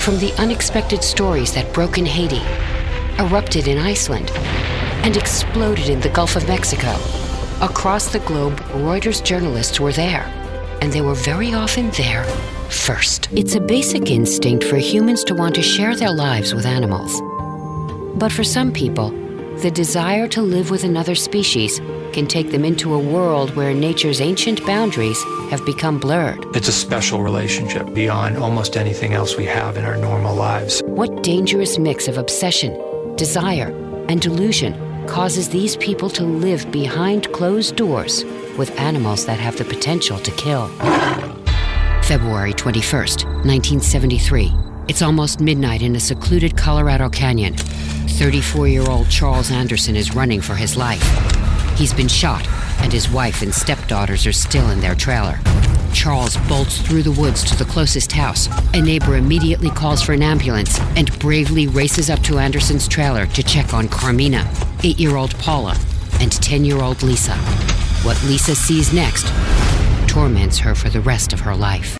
from the unexpected stories that broke in Haiti, erupted in Iceland, and exploded in the Gulf of Mexico. Across the globe, Reuters journalists were there, and they were very often there first. It's a basic instinct for humans to want to share their lives with animals. But for some people, the desire to live with another species can take them into a world where nature's ancient boundaries have become blurred. It's a special relationship beyond almost anything else we have in our normal lives. What dangerous mix of obsession, desire, and delusion causes these people to live behind closed doors with animals that have the potential to kill? February 21st, 1973. It's almost midnight in a secluded Colorado canyon. 34-year-old Charles Anderson is running for his life. He's been shot, and his wife and stepdaughters are still in their trailer. Charles bolts through the woods to the closest house. A neighbor immediately calls for an ambulance and bravely races up to Anderson's trailer to check on Carmina, 8-year-old Paula, and 10-year-old Lisa. What Lisa sees next torments her for the rest of her life.